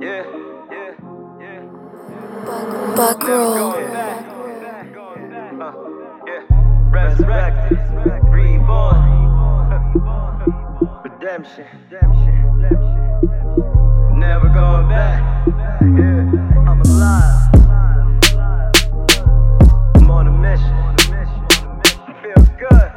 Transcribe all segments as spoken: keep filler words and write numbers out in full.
Yeah, yeah, yeah. Buck roll. Uh, yeah. Resurrected, reborn, redemption, never going back. Yeah, I'm alive. I'm on a mission. Feels good.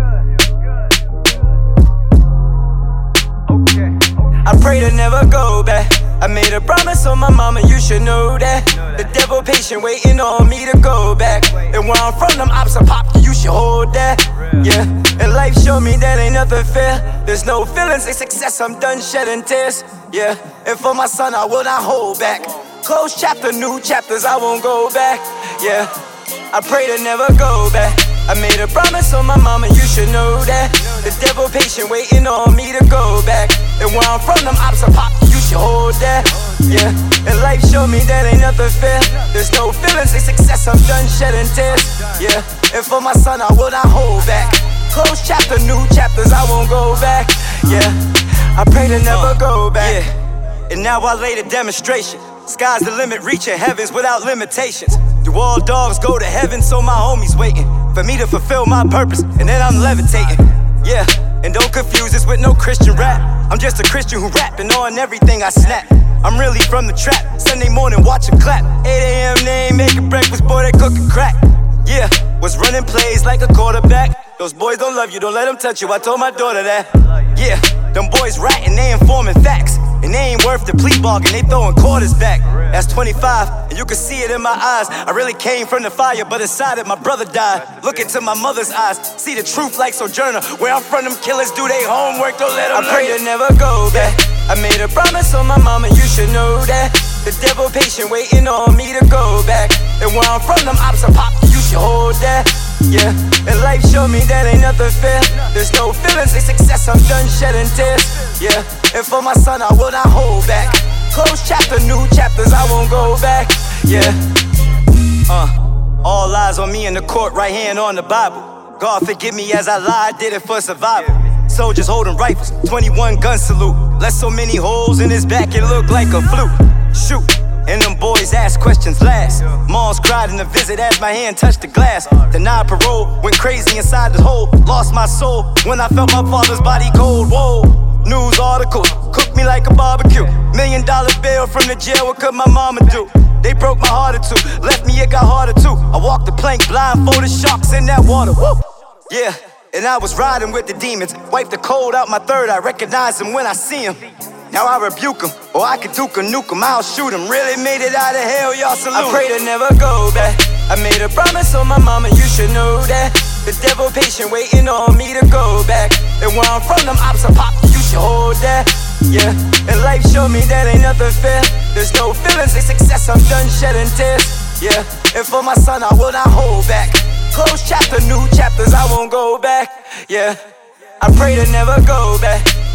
Okay. I pray to never go back. I made a promise on my mama, you should know that. The devil patient waiting on me to go back. And where I'm from, them ops are pop, you should hold that. Yeah, and life showed me that ain't nothing fair. There's no feelings in success, I'm done shedding tears. Yeah, and for my son, I will not hold back. Close chapter, new chapters, I won't go back. Yeah, I pray to never go back. I made a promise on my mama, you should know that. The devil patient waiting on me to go back. And where I'm from, them ops are pop, you should hold that. Yeah, and life showed me that ain't nothing fair. There's no feelings in success, I'm done shedding tears. Yeah, and for my son, I will not hold back. Close chapter, new chapters, I won't go back. Yeah, I pray to never go back. Yeah, and now I lay the demonstration. Sky's the limit, reaching heavens without limitations. Do all dogs go to heaven? So my homies waiting for me to fulfill my purpose, and then I'm levitating. Yeah, and don't confuse this with no Christian rap. I'm just a Christian who rapping on everything I snap. I'm really from the trap. Sunday morning, watch 'em clap. eight a m they ain't making breakfast, boy, they cooking crack. Yeah, was running plays like a quarterback. Those boys don't love you, don't let them touch you. I told my daughter that. Yeah, them boys ratting, they informing facts. And they ain't worth the plea bargain, they throwing quarters back. That's twenty-five, and you can see it in my eyes. I really came from the fire, but inside it my brother died. Look into my mother's eyes, see the truth like Sojourner. Where I'm from, them killers do they homework, don't let them I pray to never go back. I made a promise on my mama, you should know that. The devil patient waiting on me to go back. And where I'm from, them ops are pop, you should hold that. Yeah, and life showed me that ain't nothing fair. There's no feelings in success, I'm done shedding tears. Yeah, and for my son, I will not hold back. Close chapter, new chapters, I won't go back. Yeah, uh, all eyes on me in the court, right hand on the Bible. God forgive me as I lied, did it for survival. Soldiers holding rifles, twenty-one gun salute. Left so many holes in his back, it looked like a fluke. Shoot. And them boys ask questions last. Moms cried in the visit as my hand touched the glass. Denied parole, went crazy inside the hole. Lost my soul when I felt my father's body cold. Whoa, news articles, cooked me like a barbecue. Million dollar bill from the jail, what could my mama do? They broke my heart or two, left me it got harder too. I walked the plank blindfolded, sharks in that water. Woo! Yeah, and I was riding with the demons. Wiped the cold out my third, I recognize him when I see him. Now I rebuke him, or I could duke a nuke him, I'll shoot him. Really made it out of hell, y'all salute. I pray to never go back. I made a promise on my mama, you should know that. The devil patient waiting on me to go back. And where I'm from, them ops are pop, you should hold that. Yeah, and life showed me that ain't nothing fair. There's no feelings in success, I'm done shedding tears. Yeah, and for my son, I will not hold back. Close chapter, new chapters, I won't go back. Yeah, I pray to never go back.